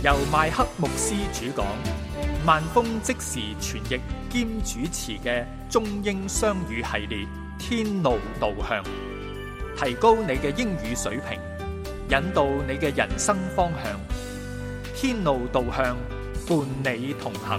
由麥克牧師主講，萬峰即時傳譯兼主持嘅中英雙語系列《天路導向》，提高你嘅英語水平，引導你嘅人生方向。天路導向，伴你同行。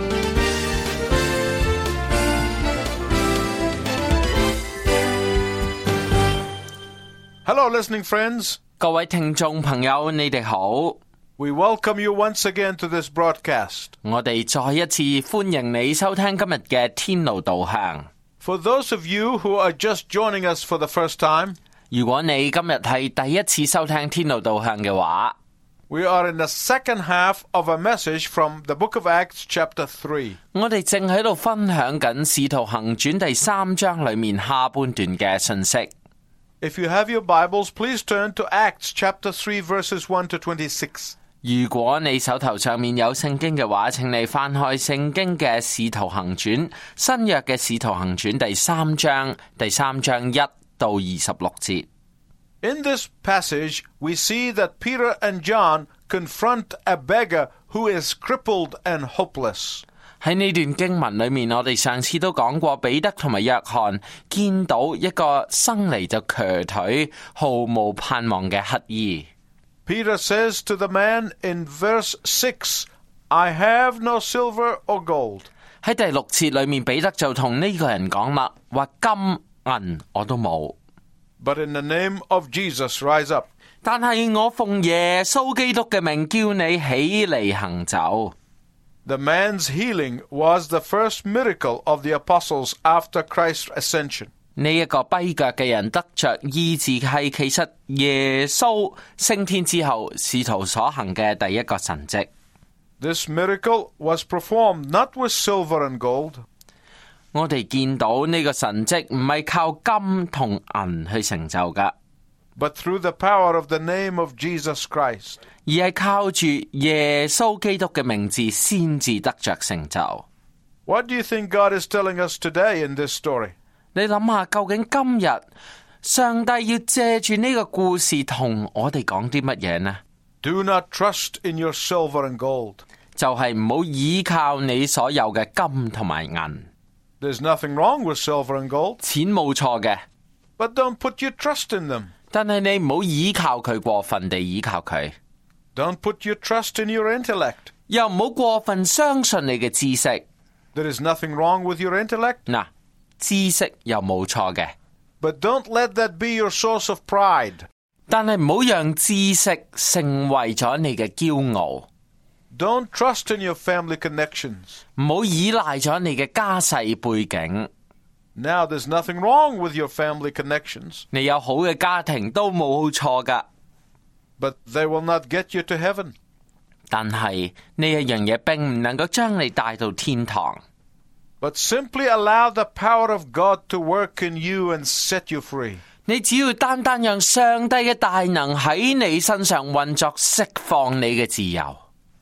Hello, listening friends. 各位聽眾朋友，你哋好。 We welcome you once again to this broadcast. 我哋再一次歡迎你收聽今日嘅天路導向。 For those of you who are just joining us for the first time, 如果你今日係第一次收聽天路導向嘅話， we are in the second half of a message from the book of Acts chapter 3. 我哋正喺度分享緊《使徒行傳》第3章裏面下半段嘅信息。 If you have your Bibles, please turn to Acts chapter 3 verses 1 to 26. 如果你手頭上面有聖經嘅話，請你翻開聖經嘅《使徒行傳》新約嘅《使徒行傳》第3章1到26節。 In this passage, we see that Peter and John confront a beggar who is crippled and hopeless. 喺呢段經文裏面，我哋上次都講過，彼得同埋約翰見到一個生嚟就瘸腿、毫無盼望嘅乞兒。 Peter says to the man in verse 6, I have no silver or gold. 喺第6節裏面，彼得就同呢個人講啦，話金銀我都冇。 But in the name of Jesus, rise up. 但係我奉耶穌基督嘅名叫你起嚟行走。 The man's healing was the first miracle of the apostles after Christ's ascension. 呢一個跛腳嘅人得着醫治，係其實耶穌升天之後使徒所行嘅第一個神蹟。 This miracle was performed not with silver and gold. 我哋見到呢個神蹟唔係靠金同銀去成就噶， but through the power of the name of Jesus Christ. 而係靠住耶穌基督嘅名字先至得着成就。 What do you think God is telling us today in this story? 你諗下，究竟今日上帝要借住呢個故事同我哋講啲乜嘢呢？ Do not trust in your silver and gold. 就係唔好依靠你所有嘅金同埋銀。 There's nothing wrong with silver and gold. 錢冇錯嘅， But don't put your trust in them. 但係你唔好依靠佢，過分地依靠佢。 Don't put your trust in your intellect. 又唔好過分相信你嘅知識。 There is nothing wrong with your intellect. 嗱，知識又冇錯嘅， But don't let that be your source of pride. 但係唔好讓知識成為咗你嘅驕傲。 Don't trust in your family connections. 唔好依賴咗你嘅家世背景。 Now, there's nothing wrong with your family connections, 你有好嘅家庭都冇錯噶， but they will not get you to heaven. 但係呢一樣嘢並唔能夠將你帶到天堂。 But simply allow the power of God to work in you and set you free. 你只要單單讓上帝嘅大能喺你身上運作，釋放你嘅自由。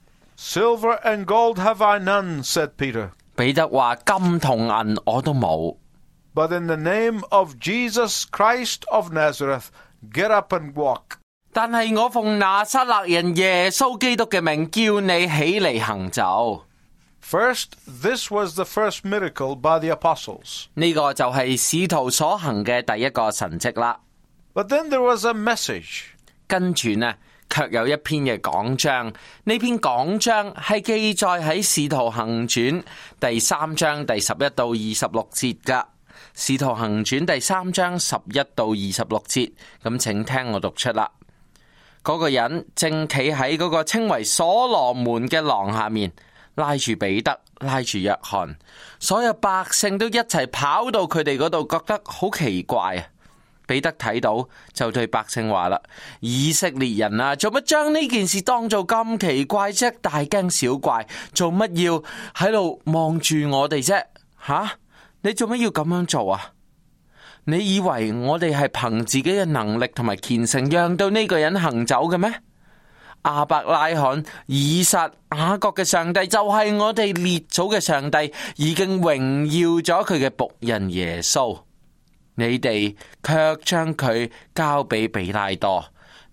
Silver and gold have I none, said Peter. 彼得話金同銀我都冇， But in the name of Jesus Christ of Nazareth, get up and walk. 但係我奉拿撒勒人耶穌基督嘅名叫你起嚟行走。 First, this was the first miracle by the apostles. 呢個就係使徒所行嘅第一個神蹟啦。 But then there was a message. 跟住呢，卻有一篇嘅講章。呢篇講章係記載喺使徒行傳第3章第11到26節噶。使徒行傳第3章11到26節，咁請聽我讀出啦。嗰個人正企喺嗰個稱為所羅門嘅廊下面，拉住彼得，拉住約翰，所有百姓都一齊跑到佢哋嗰度，覺得好奇怪啊！彼得睇到就對百姓話啦：以色列人啊，做乜將呢件事當做咁奇怪啫？大驚小怪，做乜要喺度望住我哋啫？吓，你做乜要咁樣做啊？你以為我哋係憑自己嘅能力同埋虔誠讓到呢個人行走嘅咩？亞伯拉罕、以撒、雅各嘅上帝就係我哋列祖嘅上帝，已經榮耀咗佢嘅僕人耶穌。你哋卻將佢交俾比拉多，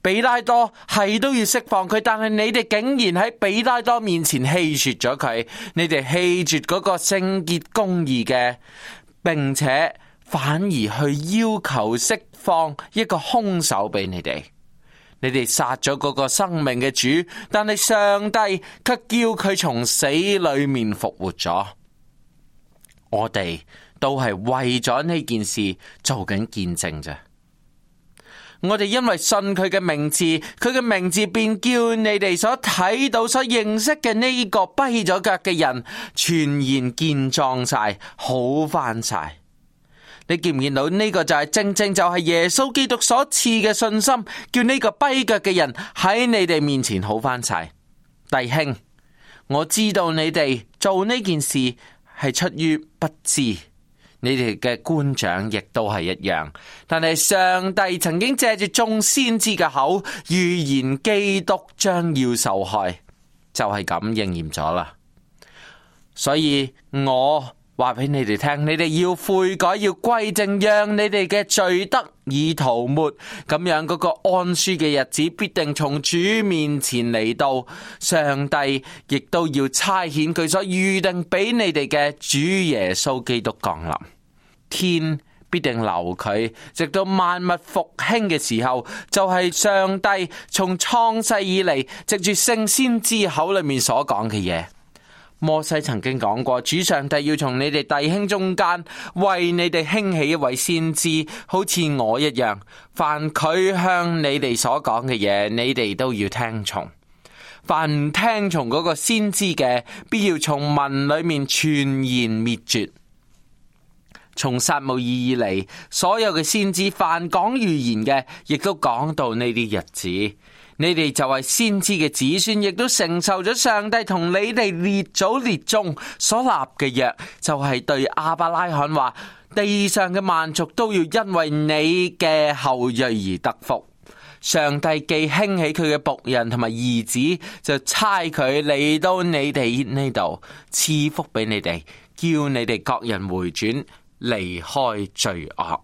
比拉多係都要釋放佢，但係你哋竟然喺比拉多面前棄絕咗佢，你哋棄絕嗰個聖潔公義嘅，並且反而去要求釋放一個兇手俾你哋。你哋殺咗嗰個生命嘅主，但係上帝卻叫佢從死裏面復活咗。我哋都係為咗呢件事做緊見證啫。我哋因為信佢嘅名字，佢嘅名字便叫你哋所睇到、所認識嘅呢個跛咗腳嘅人全然健壯晒，好返晒。你見唔見到呢個就係正正就係耶穌基督所賜嘅信心，叫呢個跛腳嘅人喺你哋面前好返晒。弟兄，我知道你哋做呢件事係出於不知，你哋嘅官長亦都係一樣，但係上帝曾經借住眾先知嘅口預言基督將要受害，就係咁應驗咗啦。所以我話俾你哋聽，你哋要悔改，要歸正，讓你哋嘅罪得以塗抹，咁樣嗰個安舒嘅日子必定從主面前嚟到。上帝亦都要差遣佢所預定俾你哋嘅主耶穌基督降臨，天必定留佢，直到萬物復興嘅時候，就係上帝從創世以嚟藉住聖先知口裏面所講嘅嘢。摩西曾經講過，主上帝要從你哋弟兄中間為你哋興起一位先知，好似我一樣，凡佢向你哋所講嘅嘢，你哋都要聽從。凡唔聽從嗰個先知嘅，必要從民裏面全然滅絕。從撒母耳以嚟，所有嘅先知凡講預言嘅，亦都講到呢啲日子。你哋就係先知嘅子孫，亦都承受咗上帝同你哋列祖列宗所立嘅約，就係對亞伯拉罕話，地上嘅萬族都要因為你嘅後裔而得福。上帝既興起佢嘅僕人同埋兒子，就差佢嚟到你哋呢度，賜福俾你哋，叫你哋各人回轉，離開罪惡。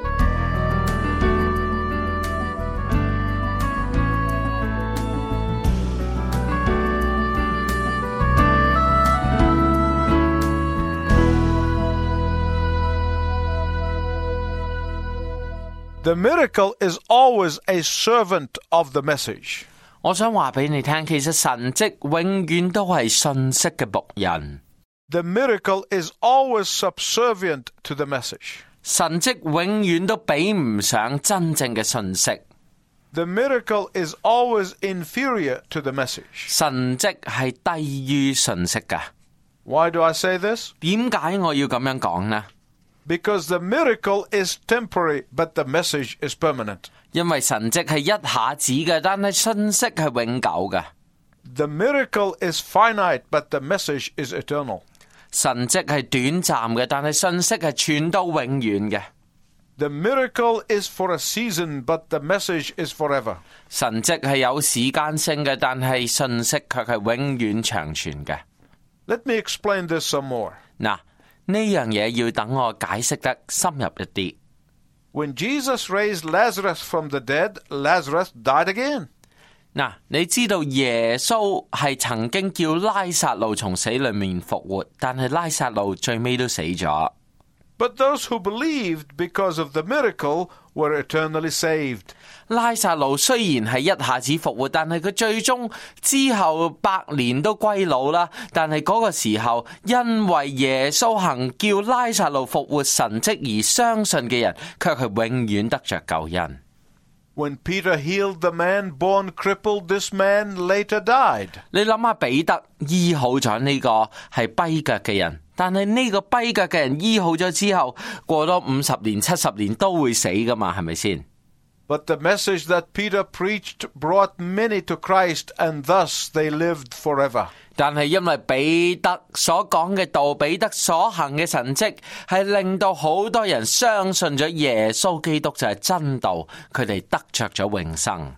The miracle is always a servant of the message. 我想話俾你聽，其實神蹟永遠都係信息嘅僕人。 The miracle is always subservient to the message. 神蹟永遠都比唔上真正嘅信息。 The miracle is always inferior to the message. 神蹟係低於信息㗎。 Why do I say this? 點解我要咁樣講呢？ Because the miracle is temporary, but the message is permanent. 因為神蹟係一下子嘅，但係信息係永久嘅。 The miracle is finite, but the message is eternal. 神蹟係短暫嘅，但係信息係傳到永遠嘅。 The miracle is for a season, but the message is forever. 神蹟係有時間性嘅，但係信息卻係永遠長存嘅。 Let me explain this some more. 嗱，呢樣嘢要等我解釋得深入一啲。 When Jesus raised Lazarus from the dead, Lazarus died again. 嗱，你知道耶穌係曾經叫拉撒路從死裏面復活，但係拉撒路最尾都死咗。 But those who believed because of the miracle were eternally saved. 拉撒路雖然係一下子復活，但係佢最終之後100年都歸老啦。但係嗰個時候，因為耶穌行叫拉撒路復活神蹟而相信嘅人，卻係永遠得着救恩。 When Peter healed the man born crippled, this man later died. 你諗下，彼得醫好咗呢個係跛腳嘅人，但係呢個跛腳嘅人醫好咗之後，過多50年、70年都會死噶嘛，係咪先？ But the message that Peter preached brought many to Christ, and thus they lived forever. 但係因為彼得所講嘅道，彼得所行嘅神蹟，係令到好多人相信咗耶穌基督就係真道，佢哋得着咗永生。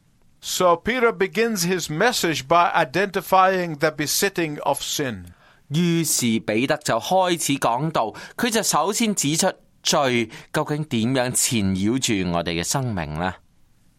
So Peter begins his message by identifying the besetting of sin. 於是彼得就開始講道，佢就首先指出罪究竟點樣纏繞住我哋嘅生命呢？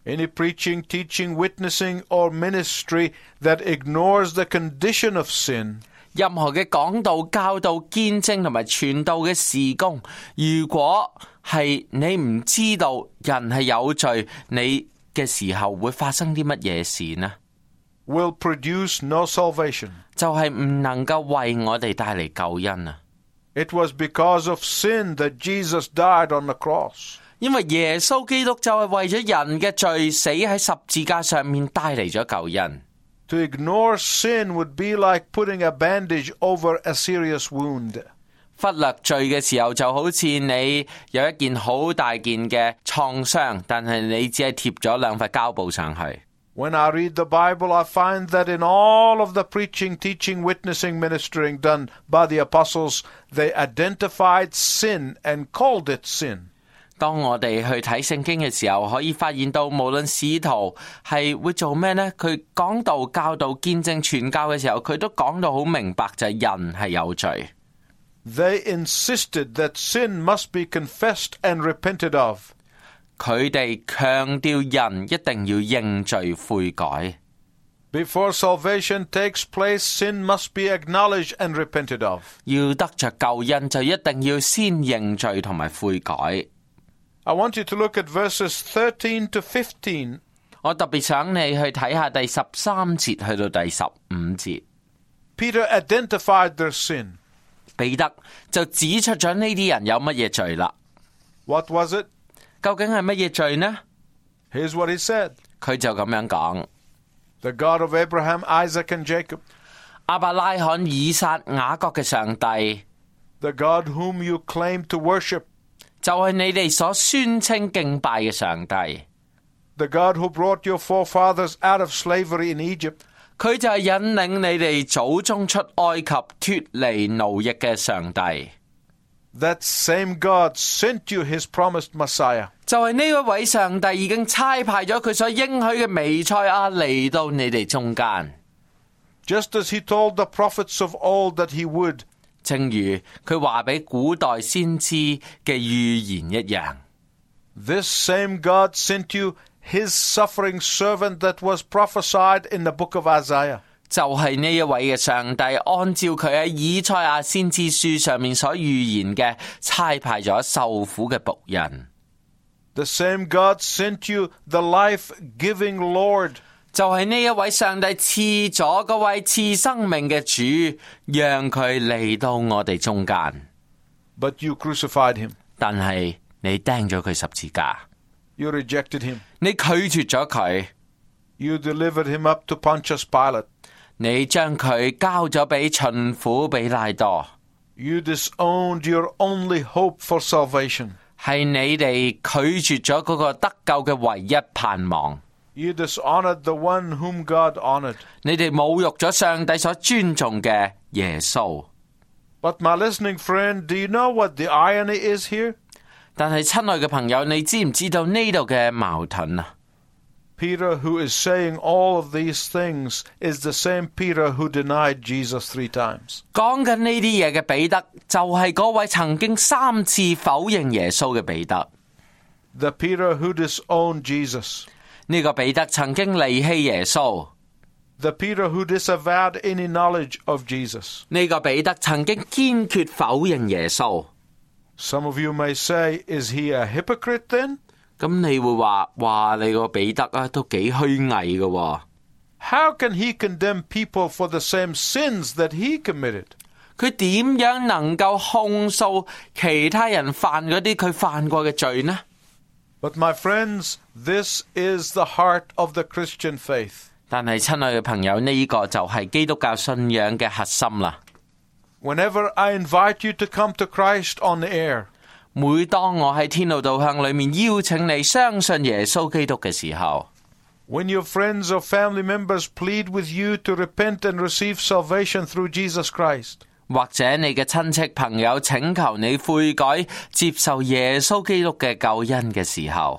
Any preaching, teaching, witnessing, or ministry that ignores the condition of sin 任何嘅講道、教導、見證同埋傳道嘅事工，如果係你唔知道人係有罪，你嘅時候會發生啲乜嘢事呢？ will produce no salvation. 就係唔能夠為我哋帶嚟救恩啊！ It was because of sin that Jesus died on the cross. 因為耶穌基督就係為咗人嘅罪死喺十字架上面帶嚟咗救恩。 To ignore sin would be like putting a bandage over a serious wound. 忽略罪嘅時候就好似你有一件好大件嘅創傷，但係你只係貼咗兩塊膠布上去。 When I read the Bible, I find that in all of the preaching, teaching, witnessing, ministering done by the apostles, they identified sin and called it sin. 當我哋去睇聖經嘅時候，可以發現到無論使徒係會做咩呢？佢講道、教導、見證、傳教嘅時候，佢都講到好明白，就係人係有罪。 They insisted that sin must be confessed and repented of. 佢哋強調人一定要認罪悔改。 Before salvation takes place, sin must be acknowledged and repented of. 要得着救恩，就一定要先認罪同埋悔改。 I want you to look at verses 13 to 15. 我特別想你去睇下第13節去到第15節。 Peter identified their sin. 彼得就指出咗呢啲人有乜嘢罪啦。 What was it? 究竟係乜嘢罪呢？ Here's what he said. 佢就咁樣講： The God of Abraham, Isaac, and Jacob. 亞伯拉罕、以撒、雅各嘅上帝， The God whom you claim to worship. 就係你哋所宣稱敬拜嘅上帝。 The God who brought your forefathers out of slavery in Egypt. 佢就係引領你哋祖宗出埃及脫離奴役嘅上帝。 That same God sent you his promised Messiah. 就係呢一位上帝已經差派咗佢所應許嘅彌賽亞嚟到你哋中間。 Just as he told the prophets of old that he would. 正如佢話俾古代先知嘅預言一樣。 This same God sent you his suffering servant that was prophesied in the book of Isaiah. 就係呢一位嘅上帝，按照佢喺以賽亞先知書上面所預言嘅，差派咗受苦嘅僕人。 The same God sent you the life-giving Lord. 就係呢一位上帝賜咗嗰位賜生命嘅主，讓佢嚟到我哋中間。 But you crucified him. 但係你釘咗佢十字架， You rejected him. 你拒絕咗佢， You delivered him up to Pontius Pilate. 你將佢交咗俾巡撫比拉多。 You disowned your only hope for salvation. 係你哋拒絕咗嗰個得救嘅唯一盼望。 You dishonored the one whom God honored. 你哋侮辱咗上帝所尊重嘅耶穌。 But my listening friend, do you know what the irony is here? 但係親愛嘅朋友，你知唔知道呢度嘅矛盾啊？ Peter, who is saying all of these things, is the same Peter who denied Jesus 3 times. 講緊呢啲嘢嘅彼得，就係嗰位曾經3次否認耶穌嘅彼得。 The Peter who disowned Jesus. 呢個彼得曾經離棄耶穌。 The Peter who disavowed any knowledge of Jesus. 呢個彼得曾經堅決否認耶穌。 Some of you may say, is he a hypocrite then? 咁你會話你個彼得啊，都幾虛偽㗎喎。 How can he condemn people for the same sins that he committed? 佢點樣能夠控訴其他人犯嗰啲佢犯過嘅罪呢？ But my friends, this is the heart of the Christian faith. 但係親愛嘅朋友，呢個就係基督教信仰嘅核心啦。 Whenever I invite you to come to Christ on the air, 每當我喺天路導向裏面邀請你相信耶穌基督嘅時候， when your friends or family members plead with you to repent and receive salvation through Jesus Christ, 或者你嘅親戚朋友請求你悔改，接受耶穌基督嘅救恩嘅時候，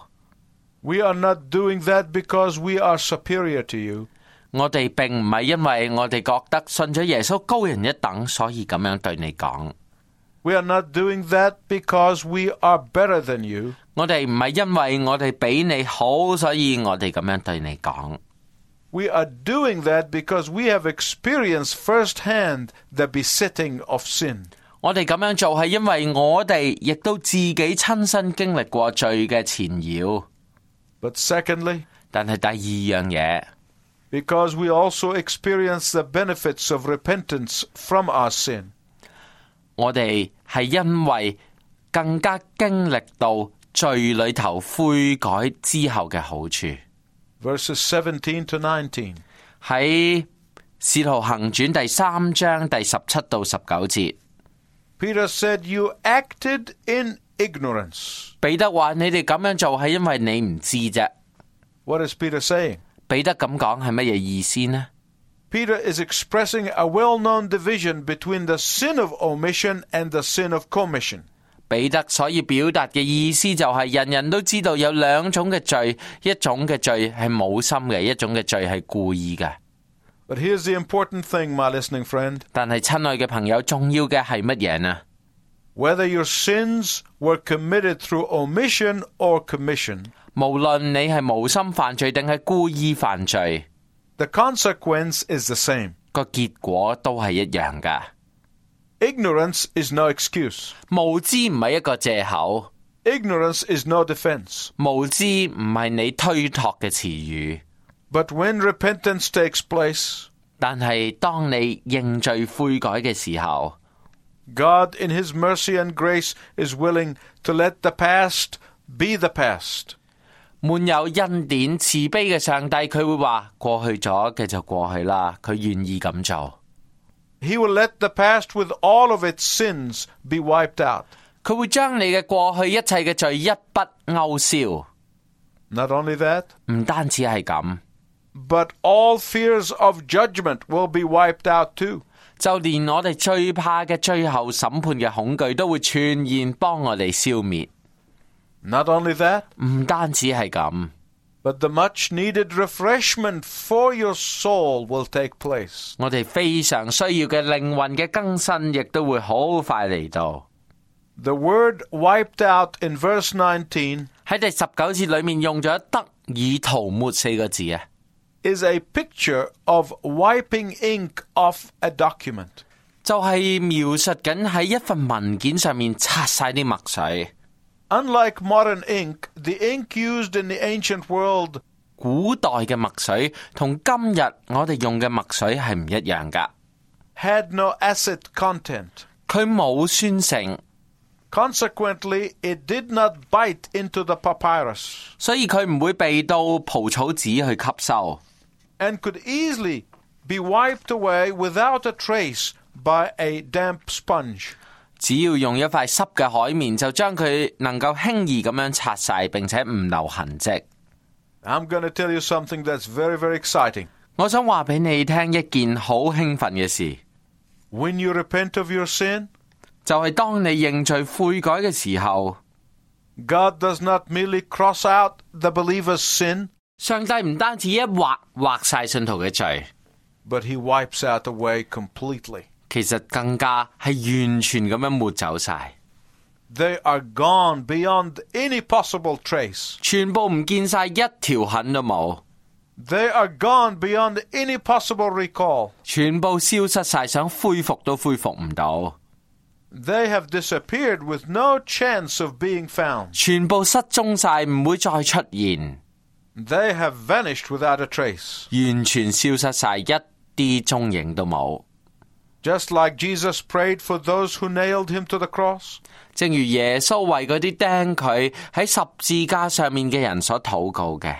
we are not doing that because we are superior to you. 我哋並唔係因為我哋覺得信咗耶穌高人一等，所以咁樣對你講。 We are not doing that because we are better than you. 我哋唔係因為我哋比你好，所以我哋咁樣對你講。 We are doing that because we have experienced firsthand the besetting of sin. 我哋咁樣做係因為我哋亦都自己親身經歷過罪嘅纏繞。 But secondly, 但係第二樣嘢， because we also experience the benefits of repentance from our sin. 我哋係因為更加經歷到罪裏頭悔改之後嘅好處。 Verses 17 to 19. 喺使徒行傳第3章第17到19節， Peter said, "You acted in ignorance." 彼得話：你哋咁樣做係因為你唔知啫。 What is Peter saying? 彼得咁講係乜嘢意思呢？ Peter is expressing a well-known division between the sin of omission and the sin of commission. 彼得所要表達嘅意思就係人人都知道有兩種嘅罪，一種嘅罪係冇心嘅，一種嘅罪係故意嘅。 But here's the important thing, my listening friend. 但係親愛嘅朋友，重要嘅係乜嘢呢？ Whether your sins were committed through omission or commission, 無論你係無心犯罪定係故意犯罪， the consequence is the same. 個結果都係一樣噶。 Ignorance is no excuse. 無知唔係一個借口， Ignorance is no defense. 無知唔係你推託嘅詞語。 But when repentance takes place, 但係當你認罪悔改嘅時候， God in His mercy and grace is willing to let the past be the past. 滿有恩典慈悲嘅上帝，佢會話過去咗嘅就過去啦，佢願意咁做。 He will let the past with all of its sins be wiped out. 佢會將你嘅過去一切嘅罪一筆勾銷。 Not only that, 唔單止係咁， but all fears of judgment will be wiped out too. 就連我哋最怕嘅最後審判嘅恐懼都會全然幫我哋消滅。 Not only that, 唔單止係咁， but the much needed refreshment for your soul will take place. 我哋非常需要嘅靈魂嘅更新亦都會好快嚟到。 The word wiped out in verse 19 喺第19節裏面用咗得以塗抹4個字啊， is a picture of wiping ink off a document. 就係描述緊喺一份文件上面擦晒啲墨水。 Unlike modern ink, the ink used in the ancient world 古代嘅墨水同今日我哋用嘅墨水係唔一樣噶， had no acid content. 佢冇酸性， Consequently, it did not bite into the papyrus 所以佢唔會被到蒲草紙去吸收， and could easily be wiped away without a trace by a damp sponge. 只要用一塊濕嘅海綿就將佢能夠輕易咁樣擦晒，並且唔留痕跡。 I'm going to tell you something that's very, very exciting. 我想話俾你聽一件好興奮嘅事， When you repent of your sin, 就係當你認罪悔改嘅時候， God does not merely cross out the believer's sin, 上帝唔單止一劃晒信徒嘅罪， but He wipes out away completely. 其實更加係完全咁樣抹走晒， They are gone beyond any possible trace. 全部唔見晒，一條痕都冇， They are gone beyond any possible recall. 全部消失晒，想恢復都恢復唔到， They have disappeared with no chance of being found. 全部失蹤晒，唔會再出現， They have vanished without a trace. 完全消失晒，一啲蹤影都冇。 Just like Jesus prayed for those who nailed Him to the cross. 正如耶穌為嗰啲釘佢喺十字架上面嘅人所禱告嘅，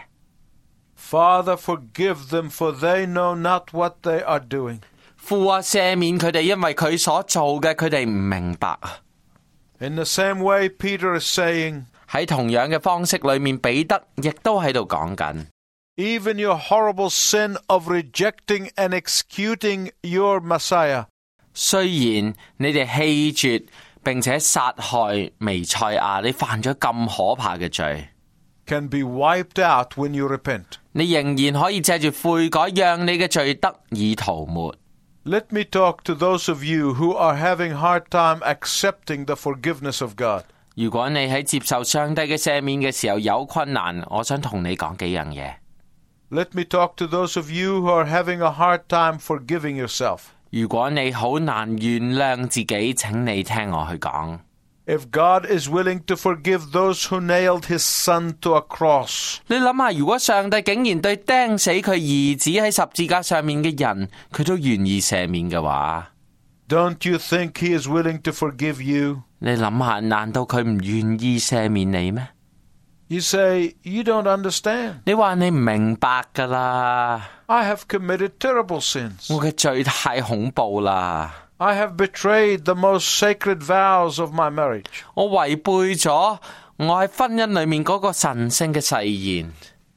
Father, forgive them, for they know not what they are doing. 父啊，赦免佢哋，因為佢所做嘅佢哋唔明白啊。 In the same way, Peter is saying, 喺同樣嘅方式裏面，彼得亦都喺度講緊， even your horrible sin of rejecting and executing your Messiah, 雖然你哋棄絕並且殺害彌賽亞，你犯咗咁可怕嘅罪， can be wiped out when you repent. 你仍然可以借住悔改，讓你嘅罪得以塗抹。 Let me talk to those of you who are having hard time accepting the forgiveness of God. 如果你喺接受上帝嘅赦免嘅時候有困難，我想同你講幾樣嘢。 Let me talk to those of you who are having a hard time forgiving yourself. 如果你好難原諒自己，請你聽我去講。 If God is willing to forgive those who nailed his son to a cross, 你諗下，如果上帝竟然對釘死佢兒子喺十字架上面嘅人，佢都願意赦免嘅話， don't you think he is willing to forgive you? 你諗下，難道佢唔願意赦免你咩？ You say, you don't understand. 你話你唔明白㗎啦， I have committed terrible sins. 我嘅罪太恐怖啦， I have betrayed the most sacred vows of my marriage. 我違背咗我喺婚姻裏面嗰個神聖嘅誓言，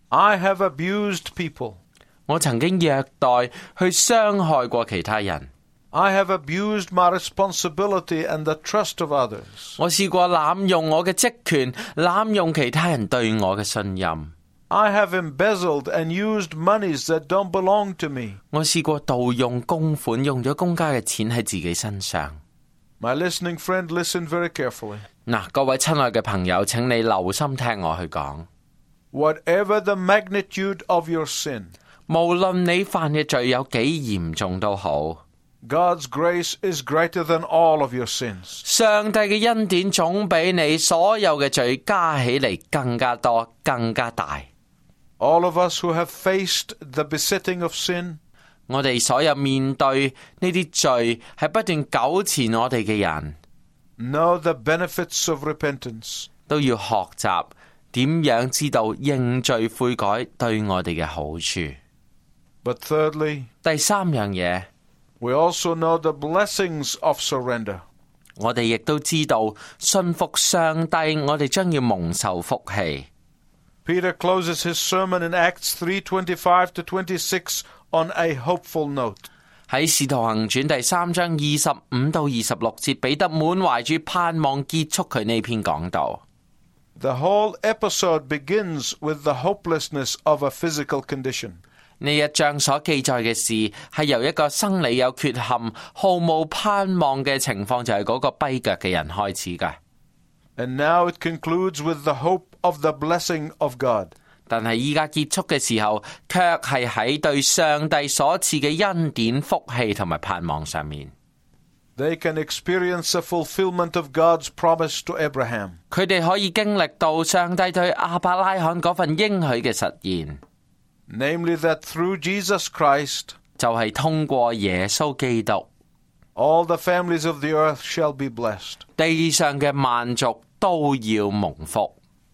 I have abused people. 我曾經虐待去傷害過其他人， I have abused my responsibility and the trust of others. 我試過濫用我嘅職權，濫用其他人對我嘅信任。 I have embezzled and used monies that don't belong to me. 我試過盜用公款，用咗公家嘅錢喺自己身上。 My listening friend, listen very carefully. 嗱，各位親愛嘅朋友，請你留心聽我去講。 Whatever the magnitude of your sin, 無論你犯嘅罪有幾嚴重都好， God's grace is greater than all of your sins. 上帝嘅恩典總比你所有嘅罪加起嚟更加多、更加大。 All of us who have faced the besetting of sin, 我哋所有面對呢啲罪係不斷糾纏我哋嘅人， know the benefits of repentance. 都要學習點樣知道認罪悔改對我哋嘅好處。 But thirdly, 第三樣嘢， we also know the blessings of surrender. 我哋亦都知道信服上帝，我哋將要蒙受福氣。 Peter closes his sermon in Acts 3:25 to 26 on a hopeful note. 喺《使徒行傳》第3章25到26節，彼得滿懷住盼望結束佢呢篇講道。 The whole episode begins with the hopelessness of a physical condition. 呢一章所記載嘅事係由一個生理有缺陷、毫無盼望嘅情況，就係嗰個跛腳嘅人開始嘅。 And now it concludes with the hope of the blessing of God. 但係依家結束嘅時候，卻係喺對上帝所賜嘅恩典、福氣同埋盼望上面。 They can experience the fulfillment of God's promise to Abraham. 佢哋可以經歷到上帝對亞伯拉罕嗰份應許嘅實現， Namely that through Jesus Christ, 就係通過耶穌基督， all the families of the earth shall be blessed. 地上嘅萬族都要蒙福。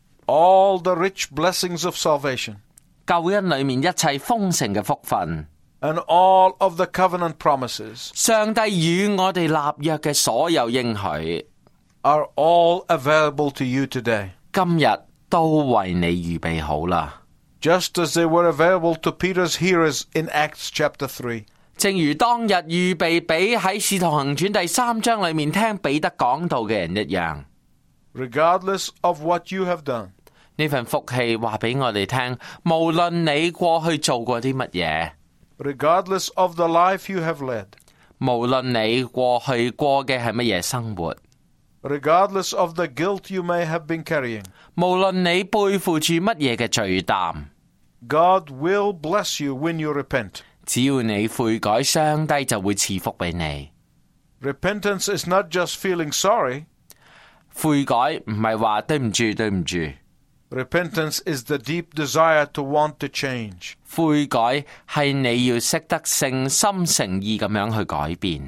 All the rich blessings of salvation, 救恩裏面一切豐盛嘅福分， and all of the covenant promises 上帝與我哋立約嘅所有應許， are all available to you today. 今日都為你預備好啦。 Just as they were available to Peter's hearers in Acts chapter 3. 正如當日預備俾喺《使徒行傳》第3章裏面聽彼得講道嘅人一樣。 Regardless of what you have done, 呢份福氣話俾我哋聽，無論你過去做過啲乜嘢， regardless of the life you have led, 無論你過去過嘅係乜嘢生活， regardless of the guilt you may have been carrying, 無論你背負住乜嘢嘅罪擔， God will bless you when you repent. 只要你悔改，上帝就會賜福俾你。 Repentance is not just feeling sorry. 悔改唔係話對唔住，對唔住。 Repentance is the deep desire to want to change. 悔改係你要識得誠心誠意咁樣去改變。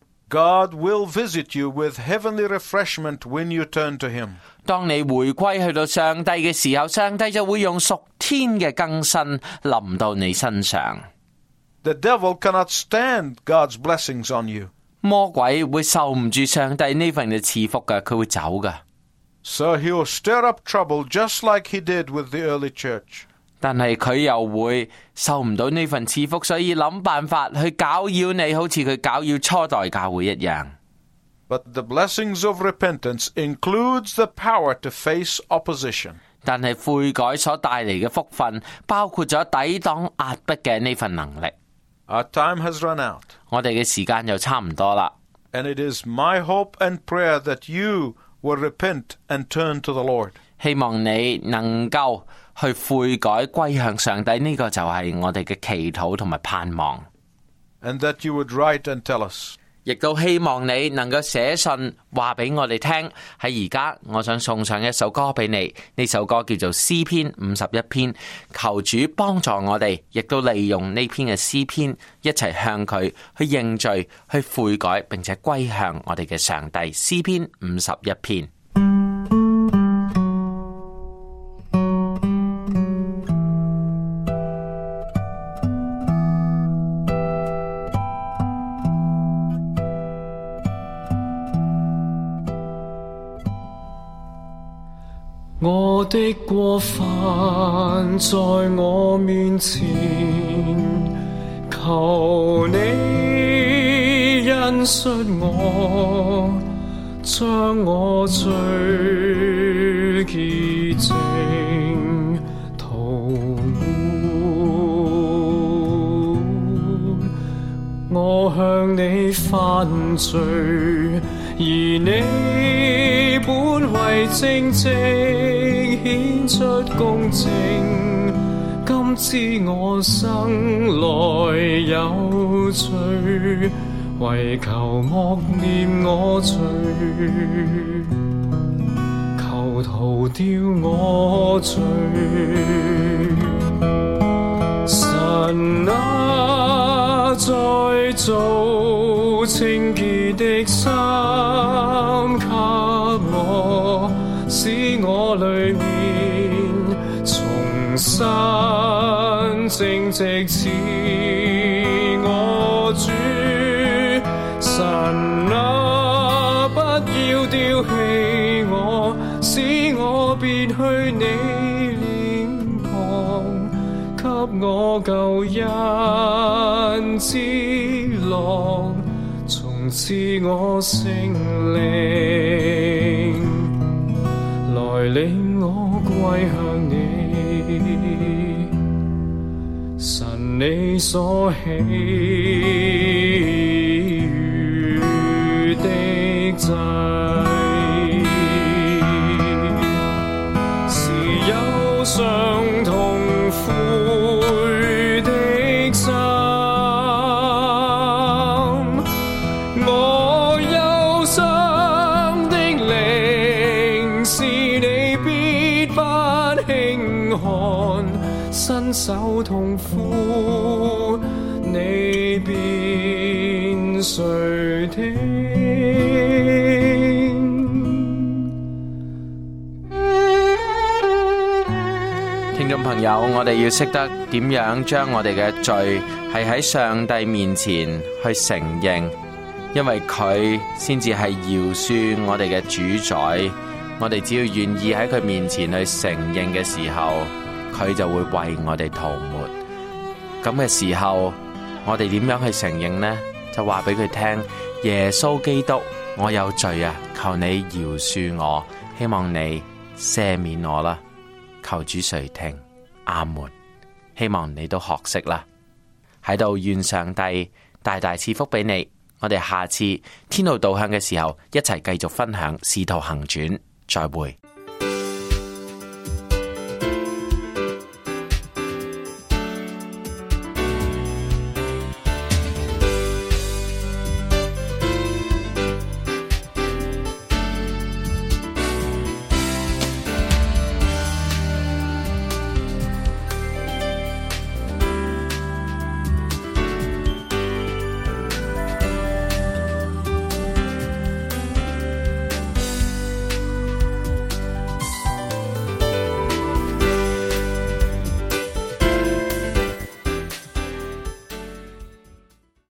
God will visit you with heavenly refreshment when you turn to Him. 當你回歸去到上帝嘅時候，上帝就會用屬天嘅更新臨到你身上。 The devil cannot stand God's blessings on you. 魔鬼會受唔住上帝呢份嘅賜福㗎，佢會走㗎。 So he will stir up trouble just like he did with the early church. 但係佢又會受唔到呢份賜福，所以諗辦法去攪擾你，好似佢攪擾初代教會一樣。 But the blessings of repentance includes the power to face opposition. 但係悔改所帶嚟嘅福分，包括咗抵擋壓迫嘅呢份能力。 Our time has run out. 我哋嘅時間又差唔多啦。 And it is my hope and prayer that you will repent and turn to the Lord. 希望你能夠去悔改歸向上帝，呢個就係我哋嘅祈禱同埋盼望。 And that you would write and tell us. 亦都希望你能夠寫信話俾我哋聽。喺而家，我想送上一首歌俾你，呢首歌叫做詩篇51篇。求主幫助我哋，亦都利用呢篇嘅詩篇，一齊向佢去認罪、去悔改，並且歸向我哋嘅上帝。詩篇51篇。 我的過犯在我面前，求你恩恤我，將我罪潔淨塗抹。我向你犯罪，而你本為正直，顯出公正。今知我生來有罪，為求默念我罪，求逃掉我罪。神啊，再造清潔的心給我，使我裡面重新正直似我主。神啊，不要丟棄我，使我別去你臉旁，給我救恩之樂，從賜我聖靈，來領我歸向你。神你所喜悅的祭，是憂傷痛悔的心。我憂傷的靈，是你必不輕看，伸手痛苦，你便垂聽。 聽眾朋友，我哋要識得點樣將我哋嘅罪係喺上帝面前去承認，因為佢先至係饒恕我哋嘅主宰。我哋只要願意喺佢面前去承認嘅時候，佢就會為我哋塗抹。咁嘅時候，我哋點樣去承認呢？就話俾佢聽，耶穌基督，我有罪啊，求你饒恕我，希望你赦免我啦。求主垂聽，阿門。希望你都學識啦。喺度願上帝大大賜福俾你。我哋下次天路導向嘅時候，一齊繼續分享《使徒行傳》，再會。